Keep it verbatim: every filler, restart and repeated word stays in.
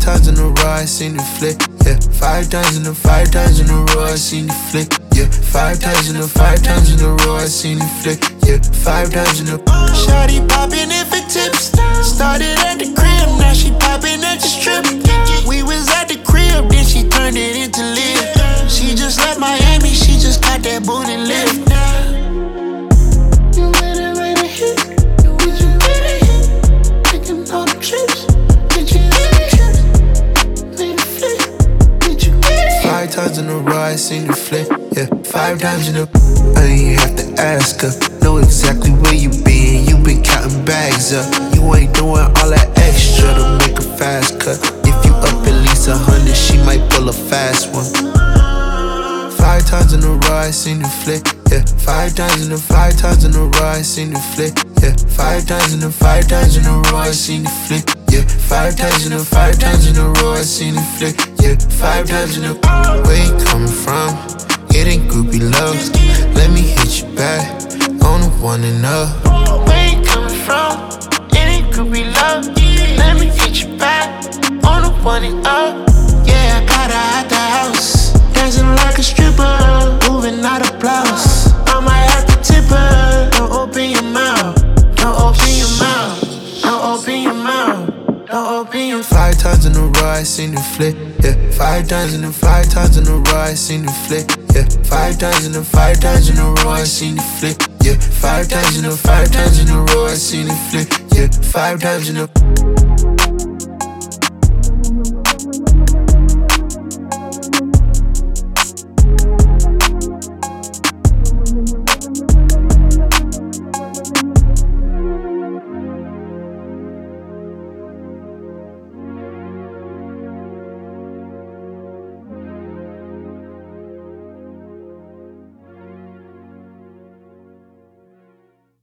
times in a row I seen the flick. Yeah, five times in a five times in a row I seen the flick. Yeah, five times in a five times in a row I seen the flick. Yeah, five times in a. Shawty poppin' in for tips. Started at the crib, now she poppin' at the strip. We was at the crib, then she turned it into live. She just left Miami, she just got that booty lift. You ready, ready, hit? Did you ready hit? Taking all the trips. Did you ready trips? Made a flip. Did you ready? Five times in a row I seen the flick. Yeah, five times in a. I ain't have to ask her. Know exactly where you been. You been counting bags up. You ain't doing all that extra to make a fast cut. If you up at least a hundred, she might pull a fast one. Five times in a row I seen the flick. Yeah, five times in a five times in a row I seen the flick. Yeah, five times in a five times in a row I seen the flick. Yeah, five times in a five times in a row I seen the flick. Yeah, five times in a. Where you coming from? Getting groupie love. Let me hit you back on the one and up. Where you coming from? Any groupie love. Let me hit you back on the one and up. Yeah, I got her out the house, dancing like a stripper, moving out of blouse. I might have to tip her. Don't open your mouth. Don't open your mouth. Don't open your mouth. Don't open your mouth. Five times in a row I seen the flick. Yeah, five times in a five times in a row I seen the flick. Yeah, five times in a five times in a row I seen the flick. Yeah, five times in a five times in a row I seen the flick. Yeah, five times in a.